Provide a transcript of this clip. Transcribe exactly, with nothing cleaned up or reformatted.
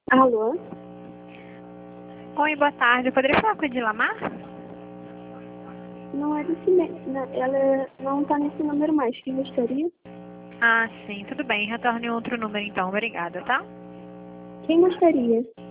Alô? Oi, boa tarde. Eu poderia falar com a Edilamar? Não é desse mesmo. Ela não tá nesse número mais. Quem gostaria? Ah, sim. Tudo bem. Retorne outro número então. Obrigada, tá? Quem gostaria?